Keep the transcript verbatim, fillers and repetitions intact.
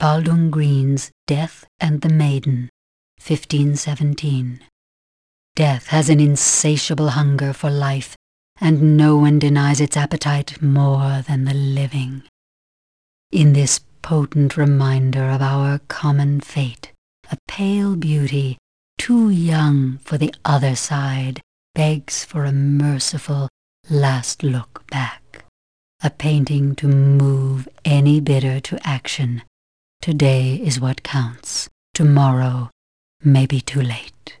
Baldwin Green's Death and the Maiden, fifteen seventeen. Death has an insatiable hunger for life, and no one denies its appetite more than the living. In this potent reminder of our common fate, a pale beauty, too young for the other side, begs for a merciful last look back, a painting to move any bidder to action. Today is what counts. Tomorrow may be too late.